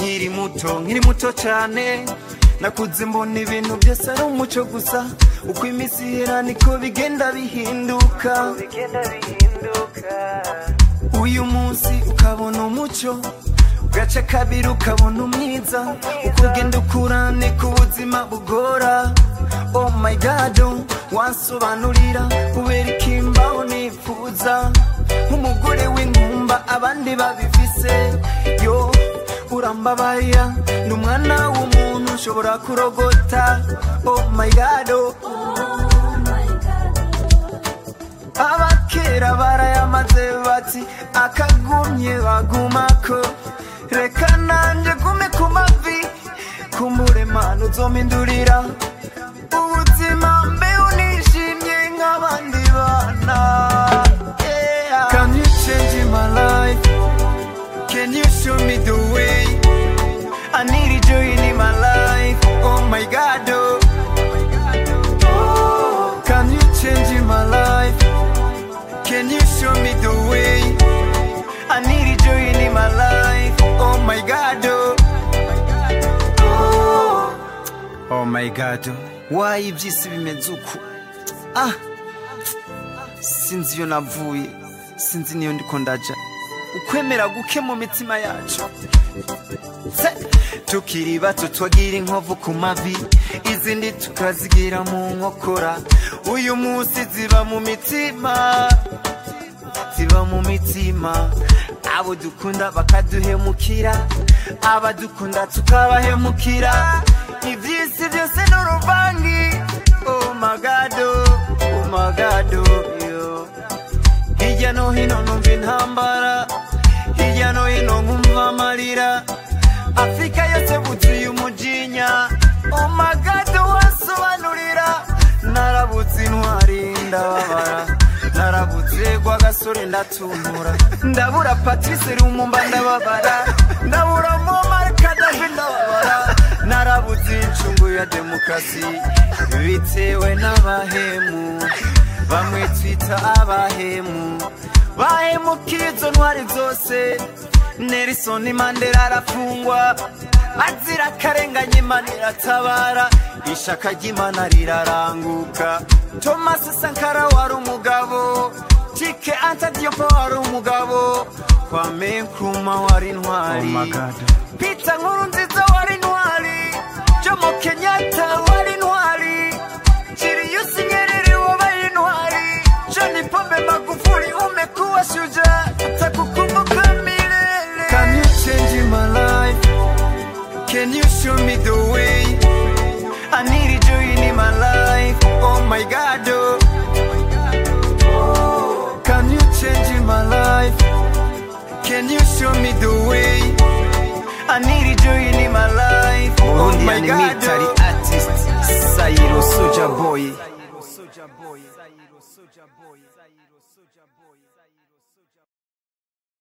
nkiri muto cyane nakuze mbona ibintu byose ari umuco gusa uko iminsi ihera niko bigenda bihinduka uyu munsi ukabona umuco ugaca kabiri ukabona umwiza uko ugenda ukura niko ubuzima bugora. Oh my God, wansobanurira kubera ikimbaho nifuza nk'umugore w'ingumba abandi babifise. Yo urambabarira ni umwana w'umuntu ushobora kurogota. Oh my God, abakera barayamaze bati akagumye bagumako, reka nanje gume ku mavi kumuremana uzompindurira ubuzima mbeho nishimye nk'abandi bana. Can you change my life? Can you show me the way? I need joy in my life. Oh my God, oh. Can you change my life? Can you show me the way? I need joy in my life. Oh my God, oh. Oh my God, why ibyisi bimeze uku? Sinzi iyo navuye, sinzi niyo ndiko ndaja. Ukwemera guke mu mitima yacu. Tukiri bato twagira inkovu ku mavi, izindi tukazigira mu nkokora. Uyu munsi ziba mu mitima, ziba mu mitima. Abo dukunda bakaduhemukira, abadukunda tukabahemukira. Ibyisi byose n'uruvangi. Oh my God, oh my God, yo. Hirya no hino numva intambara, hirya no hino nkumva amarira. Afrika yose buzuye umujinya. Oh my God, wansobanurira. Narabutse intwari ndababara, narabutse gwa gasore ndatumura, ndabura Patrice Lumumba ndababara, ndabura Muammar Gaddafi ndababara. Narabutse incungu ya demokrasi bitewe n'abahemu, bamwe twita abahemu, bahemukiye izo ntwari zose. Nelson Mandela arafungwa azira akarenganye, Imana iratabara, ishaka ry'Imana riraranguka. Thomas Sankara wari umugabo, Chike Anta Diop wari umugabo, Kwame Nkrumah wari intwari, Peter Nkurunziza wari intwari, Jomo Kenyatta wari intwari, Julius Nyerere wabaye intwari, John Pombe Magufuli umekuwa shujaa, tutakukumbuka milele. Can you change my life? Can you show me the way? I need joy in my life. Oh my God, oh. Can you change my life? Can you show me the way? I need joy in my life. Oh my God, military artist Sayiro Soulja Boy.